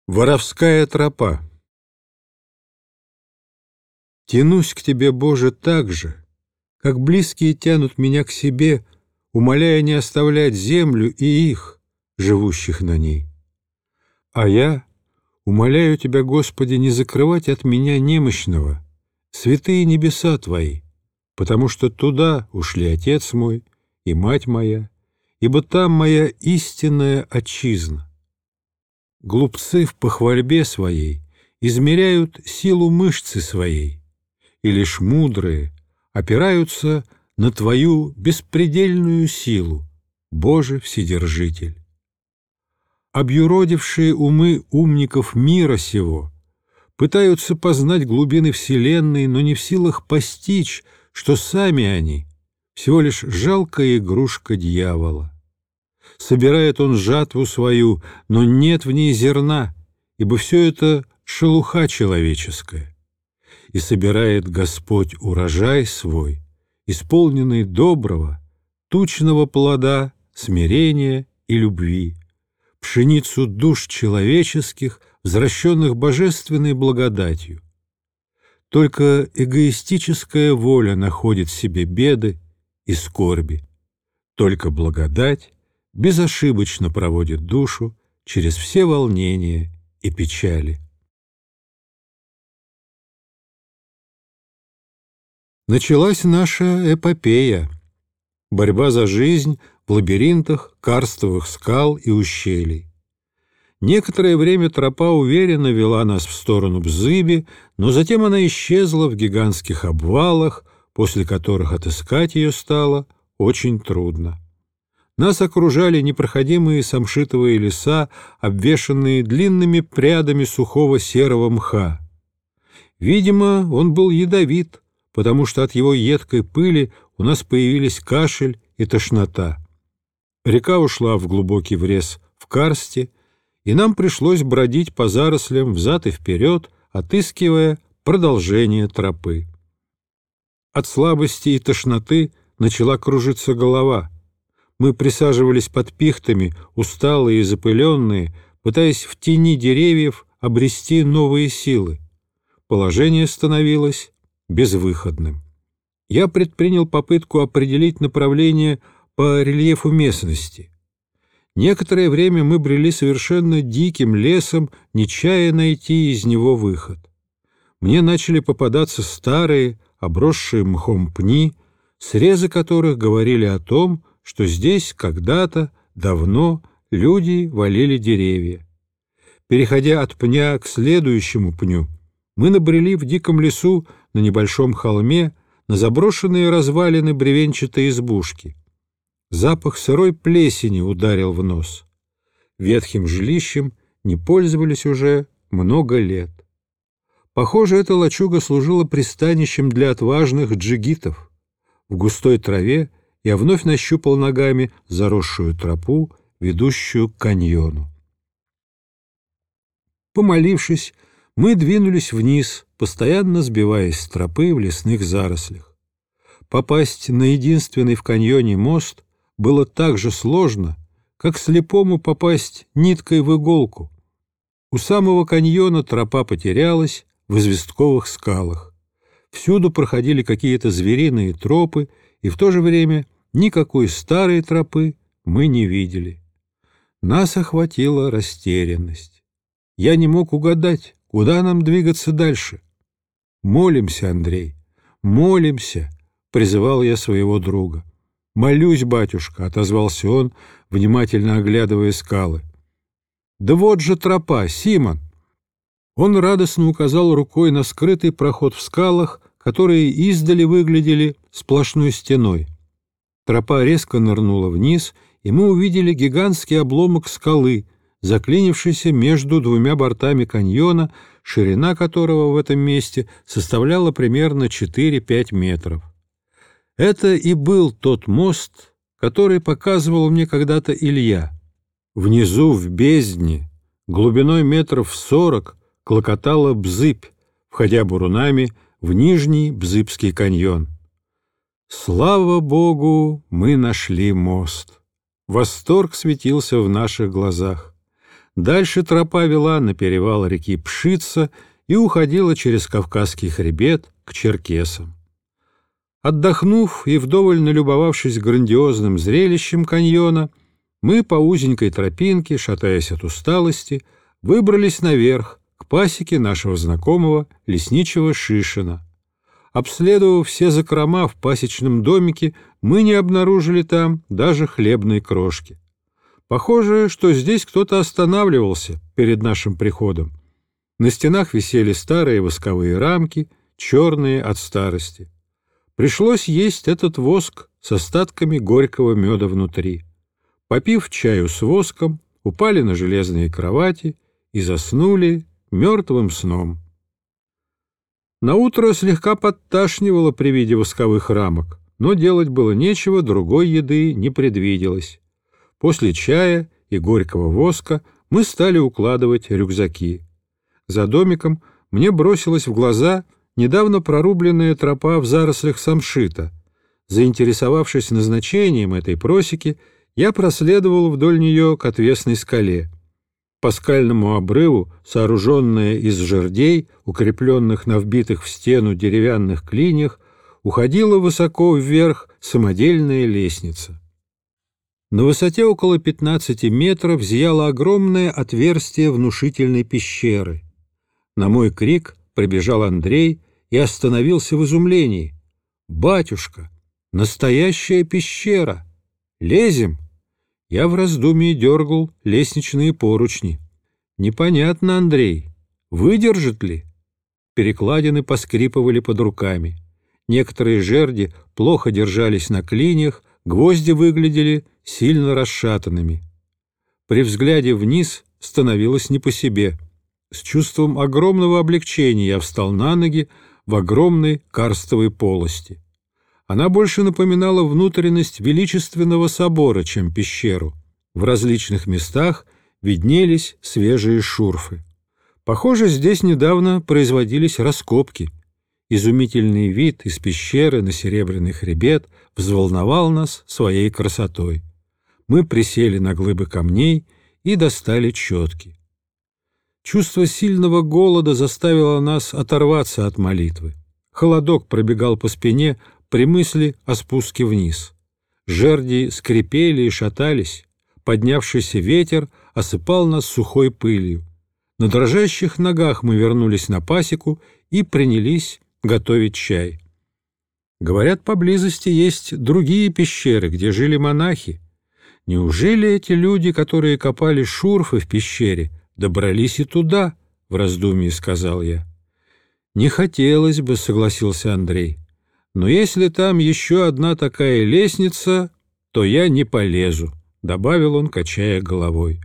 Воровская тропа. Тянусь к тебе, Боже, так же, как близкие тянут меня к себе, умоляя не оставлять землю и их, живущих на ней. А я умоляю тебя, Господи, не закрывать от меня немощного святые небеса Твои, потому что туда ушли Отец мой и Мать моя, ибо там моя истинная отчизна. Глупцы в похвальбе своей измеряют силу мышцы своей, и лишь мудрые опираются на Твою беспредельную силу, Боже Вседержитель. Объюродившие умы умников мира сего пытаются познать глубины Вселенной, но не в силах постичь, что сами они всего лишь жалкая игрушка дьявола. Собирает он жатву свою, но нет в ней зерна, ибо все это шелуха человеческая. И собирает Господь урожай свой, исполненный доброго, тучного плода, смирения и любви, пшеницу душ человеческих, возвращенных божественной благодатью. Только эгоистическая воля находит в себе беды и скорби, только благодать безошибочно проводит душу через все волнения и печали. Началась наша эпопея, борьба за жизнь в лабиринтах карстовых скал и ущелий. Некоторое время тропа уверенно вела нас в сторону Бзыби, но затем она исчезла в гигантских обвалах, после которых отыскать ее стало очень трудно. Нас окружали непроходимые самшитовые леса, обвешанные длинными прядами сухого серого мха. Видимо, он был ядовит, потому что от его едкой пыли у нас появились кашель и тошнота. Река ушла в глубокий врез в карсте, и нам пришлось бродить по зарослям взад и вперед, отыскивая продолжение тропы. От слабости и тошноты начала кружиться голова. Мы присаживались под пихтами, усталые и запыленные, пытаясь в тени деревьев обрести новые силы. Положение становилось безвыходным. Я предпринял попытку определить направление по рельефу местности. Некоторое время мы брели совершенно диким лесом, не чая найти из него выход. Мне начали попадаться старые, обросшие мхом пни, срезы которых говорили о том, что здесь когда-то, давно, люди валили деревья. Переходя от пня к следующему пню, мы набрели в диком лесу на небольшом холме на заброшенные развалины бревенчатой избушки. Запах сырой плесени ударил в нос. Ветхим жилищем не пользовались уже много лет. Похоже, эта лачуга служила пристанищем для отважных джигитов. В густой траве я вновь нащупал ногами заросшую тропу, ведущую к каньону. Помолившись, мы двинулись вниз, постоянно сбиваясь с тропы в лесных зарослях. Попасть на единственный в каньоне мост было так же сложно, как слепому попасть ниткой в иголку. У самого каньона тропа потерялась в известковых скалах. Всюду проходили какие-то звериные тропы, и в то же время никакой старой тропы мы не видели. Нас охватила растерянность. Я не мог угадать, куда нам двигаться дальше. «Молимся, Андрей, молимся», — призывал я своего друга. «Молюсь, батюшка», — отозвался он, внимательно оглядывая скалы. «Да вот же тропа, Симон!» Он радостно указал рукой на скрытый проход в скалах, которые издали выглядели сплошной стеной. Тропа резко нырнула вниз, и мы увидели гигантский обломок скалы, заклинившийся между двумя бортами каньона, ширина которого в этом месте составляла примерно 4-5 метров. Это и был тот мост, который показывал мне когда-то Илья. Внизу, в бездне, глубиной метров 40, клокотала Бзыбь, входя бурунами в Нижний Бзыбский каньон. Слава Богу, мы нашли мост. Восторг светился в наших глазах. Дальше тропа вела на перевал реки Пшица и уходила через Кавказский хребет к Черкесам. Отдохнув и вдоволь налюбовавшись грандиозным зрелищем каньона, мы по узенькой тропинке, шатаясь от усталости, выбрались наверх, к пасеке нашего знакомого лесничего Шишина. Обследовав все закрома в пасечном домике, мы не обнаружили там даже хлебной крошки. Похоже, что здесь кто-то останавливался перед нашим приходом. На стенах висели старые восковые рамки, черные от старости. Пришлось есть этот воск с остатками горького меда внутри. Попив чаю с воском, упали на железные кровати и заснули мертвым сном. Наутро слегка подташнивало при виде восковых рамок, но делать было нечего, другой еды не предвиделось. После чая и горького воска мы стали укладывать рюкзаки. За домиком мне бросилась в глаза недавно прорубленная тропа в зарослях самшита. Заинтересовавшись назначением этой просеки, я проследовал вдоль нее к отвесной скале. По скальному обрыву, сооруженная из жердей, укрепленных на вбитых в стену деревянных клиньях, уходила высоко вверх самодельная лестница. На высоте около 15 метров зияло огромное отверстие внушительной пещеры. На мой крик прибежал Андрей и остановился в изумлении. «Батюшка, настоящая пещера! Лезем!» Я в раздумье дергал лестничные поручни. «Непонятно, Андрей, выдержит ли?» Перекладины поскрипывали под руками. Некоторые жерди плохо держались на клиньях, гвозди выглядели сильно расшатанными. При взгляде вниз становилось не по себе. С чувством огромного облегчения я встал на ноги в огромной карстовой полости. Она больше напоминала внутренность величественного собора, чем пещеру. В различных местах виднелись свежие шурфы. Похоже, здесь недавно производились раскопки. Изумительный вид из пещеры на Серебряный хребет взволновал нас своей красотой. Мы присели на глыбы камней и достали четки. Чувство сильного голода заставило нас оторваться от молитвы. Холодок пробегал по спине при мысли о спуске вниз. Жерди скрипели и шатались. Поднявшийся ветер осыпал нас сухой пылью. На дрожащих ногах мы вернулись на пасеку и принялись готовить чай. Говорят, поблизости есть другие пещеры, где жили монахи. Неужели эти люди, которые копали шурфы в пещере, добрались и туда? — в раздумье сказал я. Не хотелось бы, — согласился Андрей. Но если там еще одна такая лестница, то я не полезу, — добавил он, качая головой.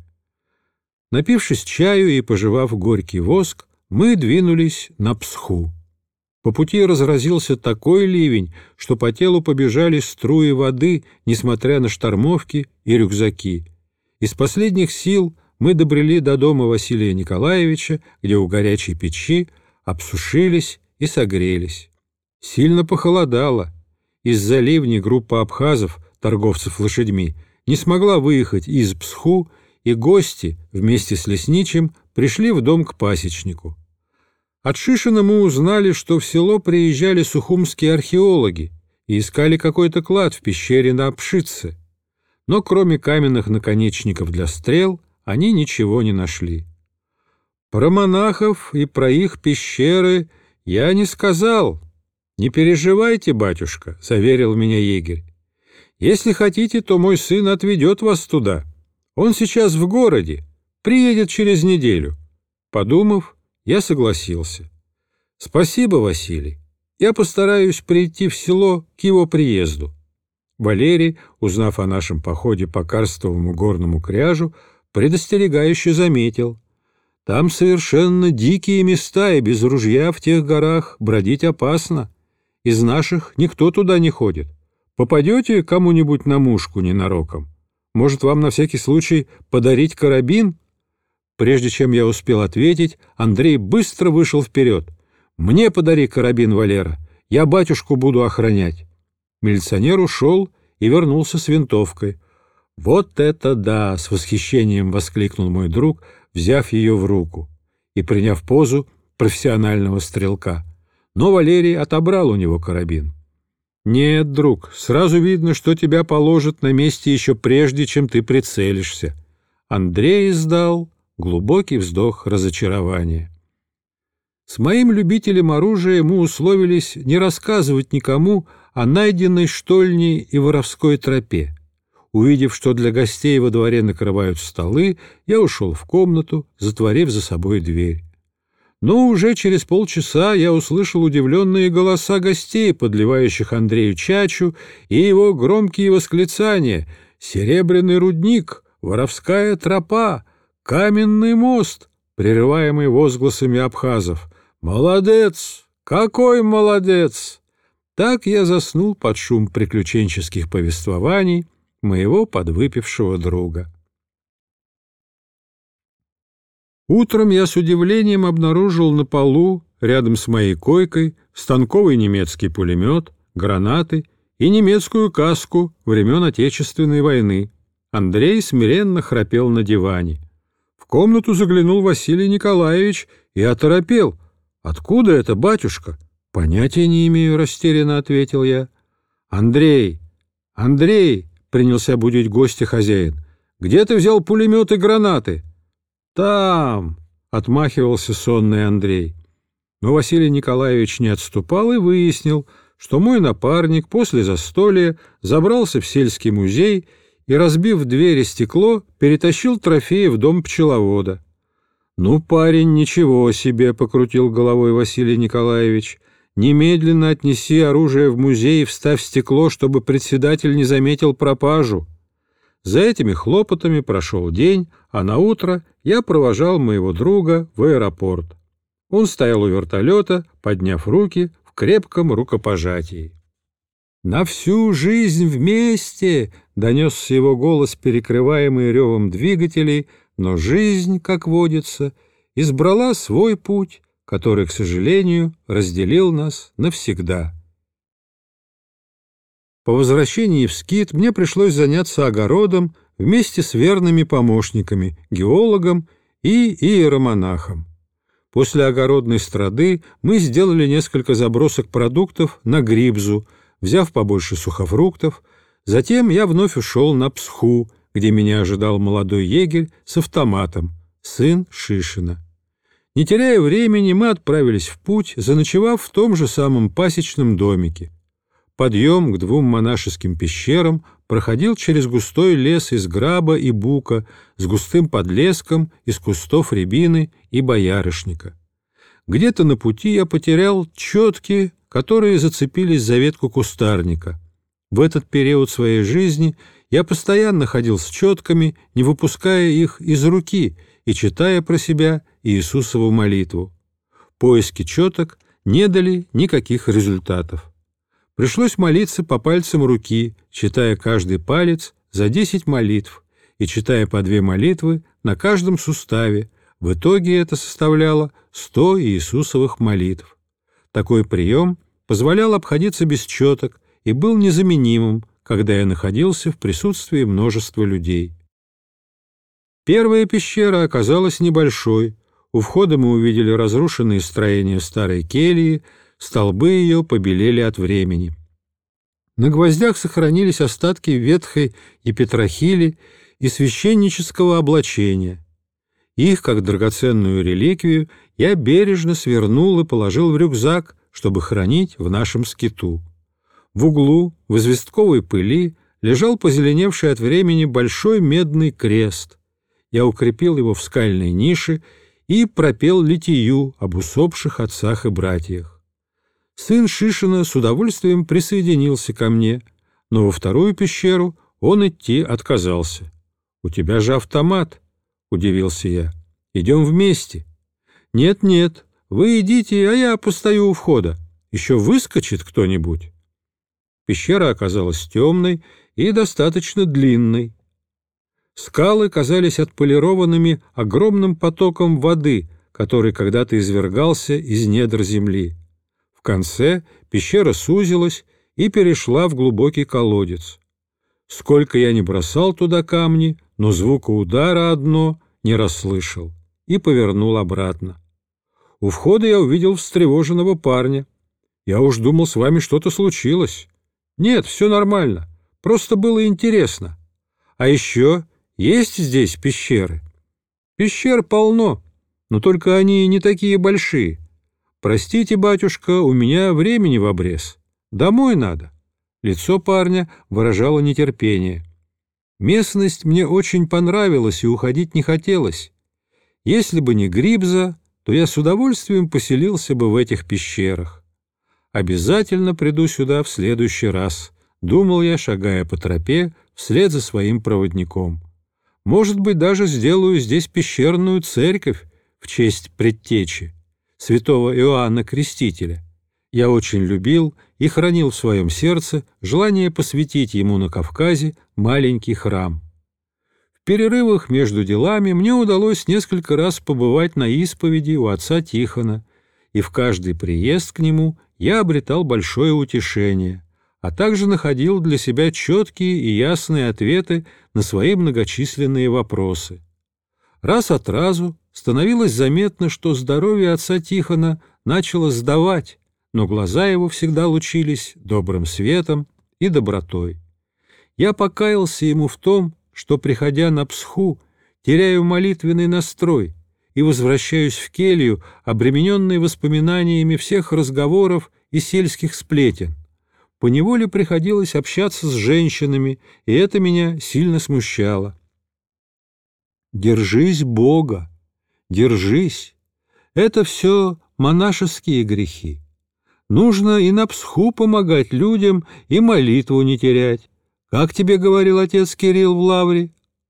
Напившись чаю и пожевав горький воск, мы двинулись на Псху. По пути разразился такой ливень, что по телу побежали струи воды, несмотря на штормовки и рюкзаки. Из последних сил мы добрели до дома Василия Николаевича, где у горячей печи обсушились и согрелись. Сильно похолодало. Из-за ливней группа абхазов, торговцев лошадьми, не смогла выехать из Псху, и гости вместе с лесничим пришли в дом к пасечнику. От Шишина мы узнали, что в село приезжали сухумские археологи и искали какой-то клад в пещере на Пшице. Но кроме каменных наконечников для стрел они ничего не нашли. Про монахов и про их пещеры я не сказал. «Не переживайте, батюшка», — заверил меня егерь. «Если хотите, то мой сын отведет вас туда. Он сейчас в городе, приедет через неделю». Подумав, я согласился. «Спасибо, Василий. Я постараюсь прийти в село к его приезду». Валерий, узнав о нашем походе по карстовому горному кряжу, предостерегающе заметил: «Там совершенно дикие места, и без ружья в тех горах бродить опасно. Из наших никто туда не ходит. Попадете кому-нибудь на мушку ненароком? Может, вам на всякий случай подарить карабин?» Прежде чем я успел ответить, Андрей быстро вышел вперед. «Мне подари карабин, Валера, я батюшку буду охранять». Милиционер ушел и вернулся с винтовкой. «Вот это да!» — с восхищением воскликнул мой друг, взяв ее в руку и приняв позу профессионального стрелка. Но Валерий отобрал у него карабин. «Нет, друг, сразу видно, что тебя положат на месте еще прежде, чем ты прицелишься». Андрей издал глубокий вздох разочарования. С моим любителем оружия мы условились не рассказывать никому о найденной штольне и воровской тропе. Увидев, что для гостей во дворе накрывают столы, я ушел в комнату, затворив за собой дверь. Но уже через полчаса я услышал удивленные голоса гостей, подливающих Андрею чачу, и его громкие восклицания: «Серебряный рудник! Воровская тропа! Каменный мост!», прерываемый возгласами абхазов: «Молодец! Какой молодец!». Так я заснул под шум приключенческих повествований моего подвыпившего друга. Утром я с удивлением обнаружил на полу, рядом с моей койкой, станковый немецкий пулемет, гранаты и немецкую каску времен Отечественной войны. Андрей смиренно храпел на диване. В комнату заглянул Василий Николаевич и оторопел. «Откуда это, батюшка?» «Понятия не имею», — растерянно ответил я. «Андрей, Андрей!» — принялся будить гостя хозяин. «Где ты взял пулемет и гранаты?» «Там!» — отмахивался сонный Андрей. Но Василий Николаевич не отступал и выяснил, что мой напарник после застолья забрался в сельский музей и, разбив дверь и стекло, перетащил трофеи в дом пчеловода. «Ну, парень, ничего себе!» — покрутил головой Василий Николаевич. «Немедленно отнеси оружие в музей и вставь стекло, чтобы председатель не заметил пропажу». За этими хлопотами прошел день, а наутро я провожал моего друга в аэропорт. Он стоял у вертолета, подняв руки в крепком рукопожатии. «На всю жизнь вместе!» — донесся его голос, перекрываемый ревом двигателей, но жизнь, как водится, избрала свой путь, который, к сожалению, разделил нас навсегда. По возвращении в Скит мне пришлось заняться огородом вместе с верными помощниками, геологом и иеромонахом. После огородной страды мы сделали несколько забросок продуктов на Грибзу, взяв побольше сухофруктов. Затем я вновь ушел на Псху, где меня ожидал молодой егерь с автоматом, сын Шишина. Не теряя времени, мы отправились в путь, заночевав в том же самом пасечном домике. Подъем к 2 монашеским пещерам проходил через густой лес из граба и бука с густым подлеском из кустов рябины и боярышника. Где-то на пути я потерял четки, которые зацепились за ветку кустарника. В этот период своей жизни я постоянно ходил с четками, не выпуская их из руки и читая про себя Иисусову молитву. Поиски четок не дали никаких результатов. Пришлось молиться по пальцам руки, читая каждый палец за 10 молитв и читая по 2 молитвы на каждом суставе. В итоге это составляло 100 Иисусовых молитв. Такой прием позволял обходиться без четок и был незаменимым, когда я находился в присутствии множества людей. Первая пещера оказалась небольшой. У входа мы увидели разрушенные строения старой кельи, столбы ее побелели от времени. На гвоздях сохранились остатки ветхой епитрахили и священнического облачения. Их, как драгоценную реликвию, я бережно свернул и положил в рюкзак, чтобы хранить в нашем скиту. В углу, в известковой пыли, лежал позеленевший от времени большой медный крест. Я укрепил его в скальной нише и пропел литию об усопших отцах и братьях. Сын Шишина с удовольствием присоединился ко мне, но во вторую пещеру он идти отказался. «У тебя же автомат», — удивился я. «Идем вместе». «Нет-нет, вы идите, а я постою у входа. Еще выскочит кто-нибудь». Пещера оказалась темной и достаточно длинной. Скалы казались отполированными огромным потоком воды, который когда-то извергался из недр земли. В конце пещера сузилась и перешла в глубокий колодец. Сколько я не бросал туда камни, но звука удара одно не расслышал и повернул обратно. У входа я увидел встревоженного парня. Я уж думал, с вами что-то случилось. Нет, все нормально, просто было интересно. А еще есть здесь пещеры? Пещер полно, но только они не такие большие. Простите, батюшка, у меня времени в обрез. Домой надо. Лицо парня выражало нетерпение. Местность мне очень понравилась и уходить не хотелось. Если бы не Грибза, то я с удовольствием поселился бы в этих пещерах. Обязательно приду сюда в следующий раз, думал я, шагая по тропе вслед за своим проводником. Может быть, даже сделаю здесь пещерную церковь в честь предтечи, святого Иоанна Крестителя. Я очень любил и хранил в своем сердце желание посвятить ему на Кавказе маленький храм. В перерывах между делами мне удалось несколько раз побывать на исповеди у отца Тихона, и в каждый приезд к нему я обретал большое утешение, а также находил для себя четкие и ясные ответы на свои многочисленные вопросы. Раз от разу становилось заметно, что здоровье отца Тихона начало сдавать, но глаза его всегда лучились добрым светом и добротой. Я покаялся ему в том, что, приходя на Псху, теряю молитвенный настрой и возвращаюсь в келью, обремененный воспоминаниями всех разговоров и сельских сплетен. Поневоле приходилось общаться с женщинами, и это меня сильно смущало. Держись Бога, держись. Это все монашеские грехи. Нужно и на Псху помогать людям, и молитву не терять. Как тебе говорил отец Кирилл в лавре?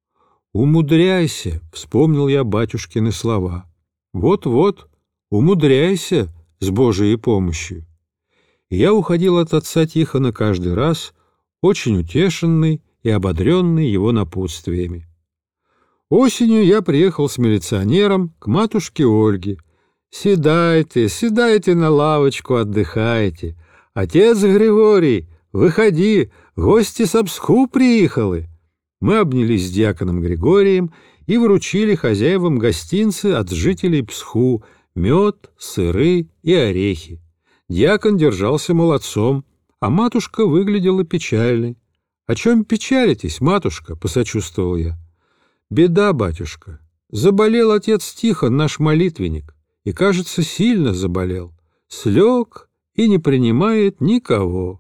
«Умудряйся», — вспомнил я батюшкины слова. «Вот-вот, умудряйся с Божией помощью». И я уходил от отца Тихона каждый раз, очень утешенный и ободренный его напутствиями. Осенью я приехал с милиционером к матушке Ольге. «Седайте, седайте на лавочку, отдыхайте. Отец Григорий, выходи, гости с Псху приехали». Мы обнялись с дьяконом Григорием и вручили хозяевам гостинцы от жителей Псху, мед, сыры и орехи. Дьякон держался молодцом, а матушка выглядела печальной. — О чем печалитесь, матушка? — посочувствовал я. — Беда, батюшка. Заболел отец Тихон, наш молитвенник, и, кажется, сильно заболел. Слег и не принимает никого.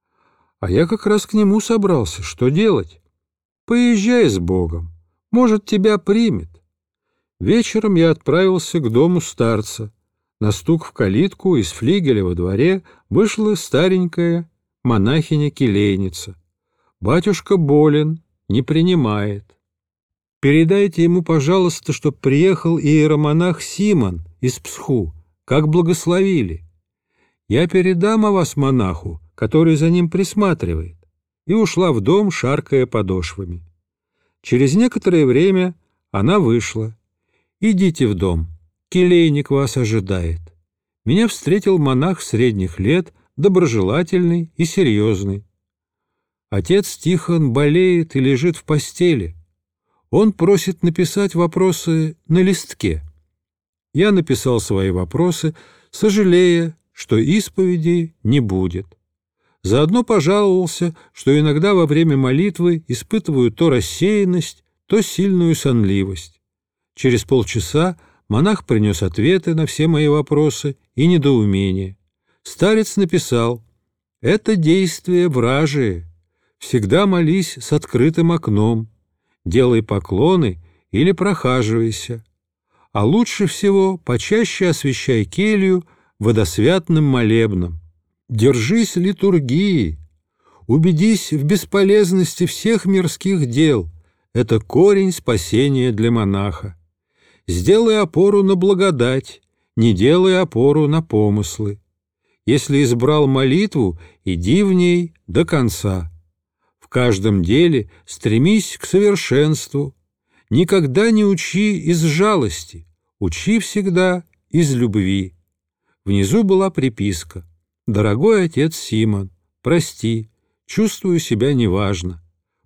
А я как раз к нему собрался. Что делать? Поезжай с Богом. Может, тебя примет. Вечером я отправился к дому старца. На стук в калитку из флигеля во дворе вышла старенькая монахиня-келейница. Батюшка болен, не принимает. Передайте ему, пожалуйста, чтоб приехал иеромонах Симон из Псху, как благословили. Я передам о вас монаху, который за ним присматривает. И ушла в дом, шаркая подошвами. Через некоторое время она вышла. «Идите в дом, келейник вас ожидает». Меня встретил монах средних лет, доброжелательный и серьезный. Отец Тихон болеет и лежит в постели. Он просит написать вопросы на листке. Я написал свои вопросы, сожалея, что исповеди не будет. Заодно пожаловался, что иногда во время молитвы испытываю то рассеянность, то сильную сонливость. Через полчаса монах принес ответы на все мои вопросы и недоумения. Старец написал: «Это действие вражие. Всегда молись с открытым окном, делай поклоны или прохаживайся. А лучше всего почаще освящай келью водосвятным молебном. Держись литургии, убедись в бесполезности всех мирских дел. Это корень спасения для монаха. Сделай опору на благодать, не делай опору на помыслы. Если избрал молитву, иди в ней до конца. В каждом деле стремись к совершенству. Никогда не учи из жалости, учи всегда из любви». Внизу была приписка: «Дорогой отец Симон, прости, чувствую себя неважно.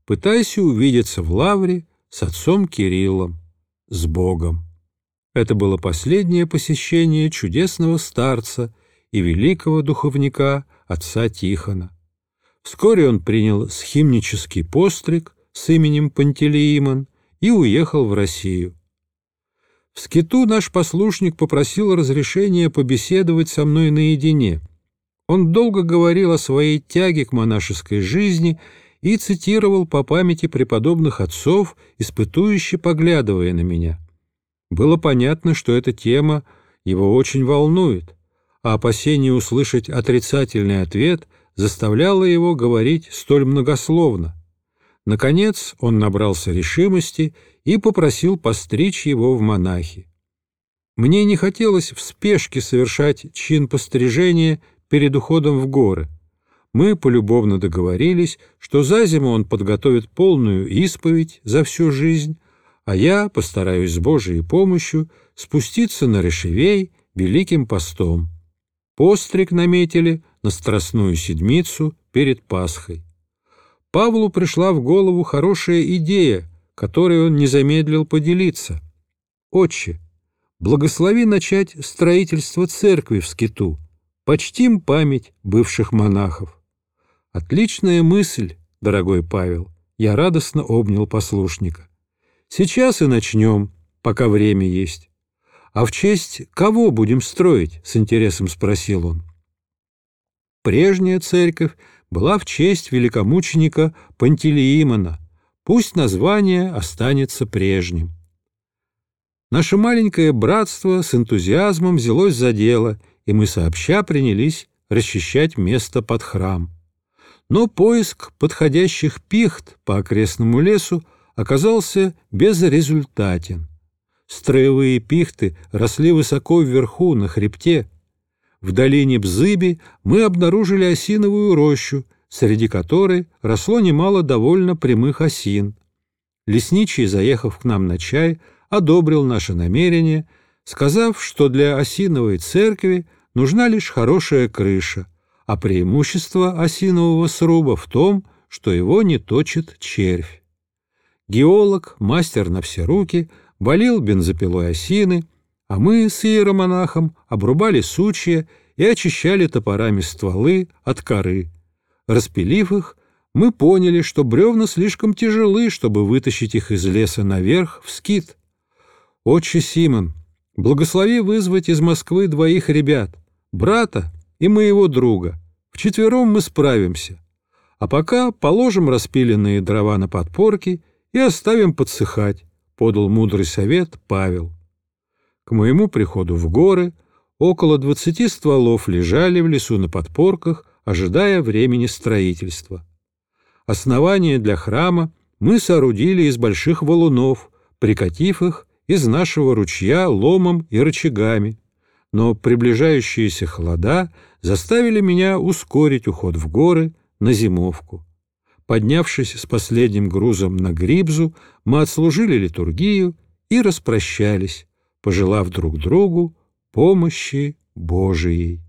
пытайся увидеться в лавре с отцом Кириллом, с Богом. Это было последнее посещение чудесного старца и великого духовника отца Тихона. Вскоре он принял схимнический постриг с именем Пантелеимон и уехал в Россию. В скиту наш послушник попросил разрешения побеседовать со мной наедине. Он долго говорил о своей тяге к монашеской жизни и цитировал по памяти преподобных отцов, испытующе поглядывая на меня. Было понятно, что эта тема его очень волнует, а опасение услышать отрицательный ответ заставляло его говорить столь многословно. Наконец он набрался решимости и попросил постричь его в монахи. Мне не хотелось в спешке совершать чин пострижения перед уходом в горы. Мы полюбовно договорились, что за зиму он подготовит полную исповедь за всю жизнь, а я постараюсь с Божией помощью спуститься на Решевей великим постом. Постриг наметили на Страстную Седмицу перед Пасхой. Павлу пришла в голову хорошая идея, которой он не замедлил поделиться. «Отче, благослови начать строительство церкви в скиту, почтим память бывших монахов». «Отличная мысль, дорогой Павел», — я радостно обнял послушника. «Сейчас и начнем, пока время есть». «А в честь кого будем строить?» — с интересом спросил он. Прежняя церковь была в честь великомученика Пантелеимона. Пусть название останется прежним. Наше маленькое братство с энтузиазмом взялось за дело, и мы сообща принялись расчищать место под храм. Но поиск подходящих пихт по окрестному лесу оказался безрезультатен. Строевые пихты росли высоко вверху, на хребте. В долине Бзыби мы обнаружили осиновую рощу, среди которой росло немало довольно прямых осин. Лесничий, заехав к нам на чай, одобрил наше намерение, сказав, что для осиновой церкви нужна лишь хорошая крыша, а преимущество осинового сруба в том, что его не точит червь. Геолог, мастер на все руки, валил бензопилой осины, а мы с иеромонахом обрубали сучья и очищали топорами стволы от коры. Распилив их, мы поняли, что бревна слишком тяжелы, чтобы вытащить их из леса наверх в скит. «Отче Симон, благослови вызвать из Москвы 2 ребят, брата и моего друга. Вчетвером мы справимся. А пока положим распиленные дрова на подпорки и оставим подсыхать», — подал мудрый совет Павел. К моему приходу в горы около 20 стволов лежали в лесу на подпорках, ожидая времени строительства. Основание для храма мы соорудили из больших валунов, прикатив их из нашего ручья ломом и рычагами, но приближающиеся холода заставили меня ускорить уход в горы на зимовку. Поднявшись с последним грузом на Грибзу, мы отслужили литургию и распрощались, пожелав друг другу помощи Божией.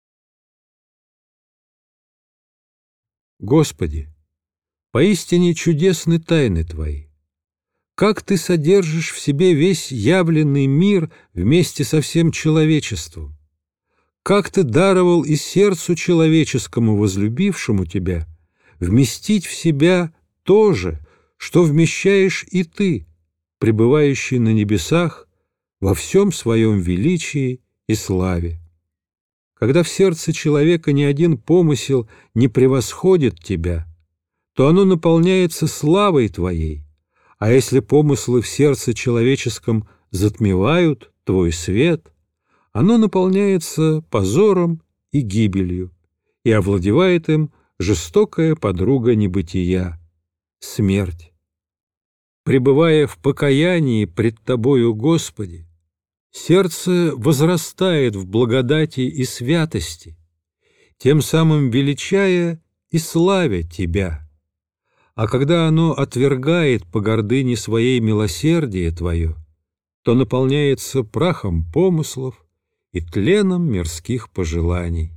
Господи, поистине чудесны тайны Твои. Как Ты содержишь в себе весь явленный мир вместе со всем человечеством? Как Ты даровал и сердцу человеческому, возлюбившему Тебя, вместить в себя то же, что вмещаешь и Ты, пребывающий на небесах во всем своем величии и славе. Когда в сердце человека ни один помысел не превосходит Тебя, то оно наполняется славой Твоей, а если помыслы в сердце человеческом затмевают Твой свет, оно наполняется позором и гибелью, и овладевает им жестокая подруга небытия — смерть. Пребывая в покаянии пред Тобою, Господи, сердце возрастает в благодати и святости, тем самым величая и славя Тебя. А когда оно отвергает по гордыне своей милосердие Твое, то наполняется прахом помыслов и тленом мирских пожеланий.